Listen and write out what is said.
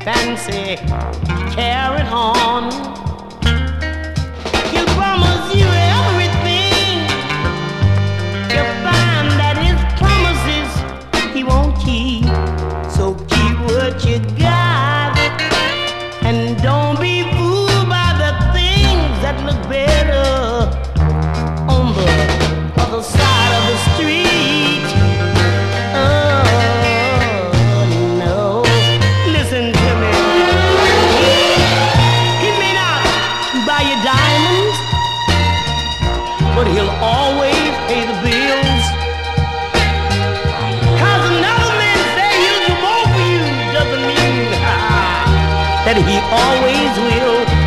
fancy carrying on. He'll promise you everything. You'll find that his promises he won't keep. So keep what you got and don't be fooled by the things that look better on the other side of the street. Oh no, listen to me. He may not buy you diamonds, but he'll always pay the bills. 'Cause another man say he'll do more for you doesn't mean that he always will.